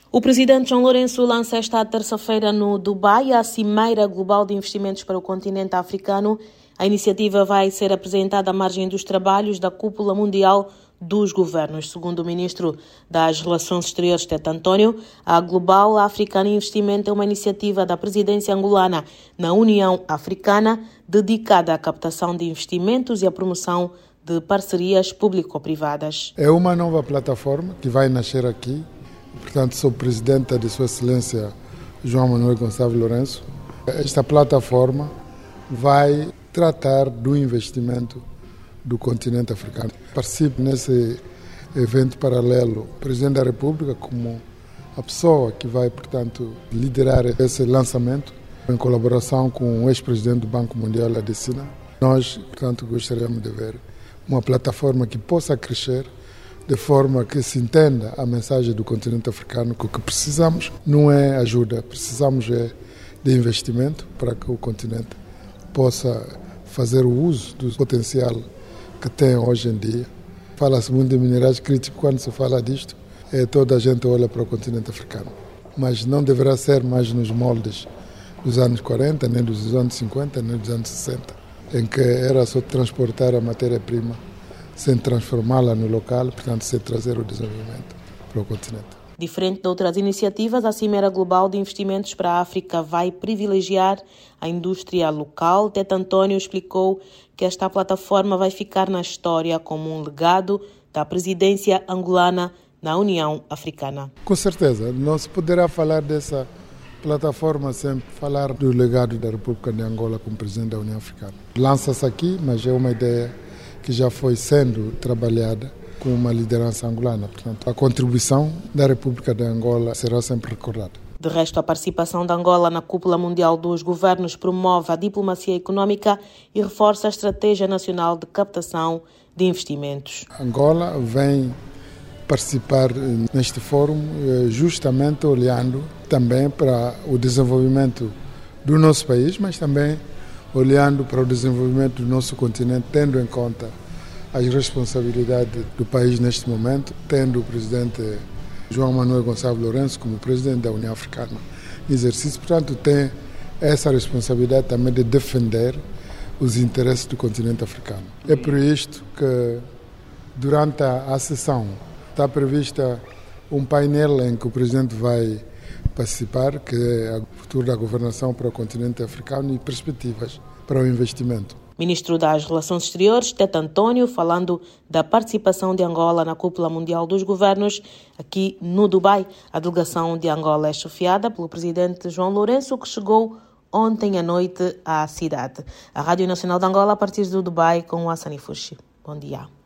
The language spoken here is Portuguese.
O presidente João Lourenço lança esta terça-feira no Dubai a Cimeira Global de Investimentos para o Continente Africano. A iniciativa vai ser apresentada à margem dos trabalhos da Cúpula Mundial dos Governos. Segundo o ministro das Relações Exteriores, Tete António, a Global African Investimento é uma iniciativa da presidência angolana na União Africana dedicada à captação de investimentos e à promoção de parcerias público-privadas. É uma nova plataforma que vai nascer aqui. Portanto, sou presidente de Sua Excelência João Manuel Gonçalves Lourenço. Esta plataforma vai tratar do investimento do continente africano. Participo nesse evento paralelo, o Presidente da República como a pessoa que vai, portanto, liderar esse lançamento em colaboração com o ex-presidente do Banco Mundial, Adesina. Nós, portanto, gostaríamos de ver uma plataforma que possa crescer de forma que se entenda a mensagem do continente africano, que o que precisamos não é ajuda, precisamos de investimento para que o continente possa fazer o uso do potencial que tem hoje em dia. Fala-se muito de minerais críticos, quando se fala disto, toda a gente olha para o continente africano. Mas não deverá ser mais nos moldes dos anos 40, nem dos anos 50, nem dos anos 60, em que era só transportar a matéria-prima sem transformá-la no local, portanto, sem trazer o desenvolvimento para o continente. Diferente de outras iniciativas, a Cimeira Global de Investimentos para a África vai privilegiar a indústria local. Tete António explicou que esta plataforma vai ficar na história como um legado da presidência angolana na União Africana. Com certeza, não se poderá falar dessa plataforma sem falar do legado da República de Angola como presidente da União Africana. Lança-se aqui, mas é uma ideia que já foi sendo trabalhada com uma liderança angolana. Portanto, a contribuição da República de Angola será sempre recordada. De resto, a participação de Angola na Cúpula Mundial dos Governos promove a diplomacia econômica e reforça a Estratégia Nacional de Captação de Investimentos. Angola vem participar neste fórum justamente olhando também para o desenvolvimento do nosso país, mas também olhando para o desenvolvimento do nosso continente, tendo em conta as responsabilidades do país neste momento, tendo o presidente João Manuel Gonçalves Lourenço como presidente da União Africana em exercício, portanto tem essa responsabilidade também de defender os interesses do continente africano. É por isto que durante a sessão está prevista um painel em que o presidente vai participar, que é o futuro da governação para o continente africano e perspectivas para o investimento. Ministro das Relações Exteriores, Tete António, falando da participação de Angola na Cúpula Mundial dos Governos, aqui no Dubai. A delegação de Angola é chefiada pelo presidente João Lourenço, que chegou ontem à noite à cidade. A Rádio Nacional de Angola, a partir do Dubai, com o Hassani Fushi. Bom dia.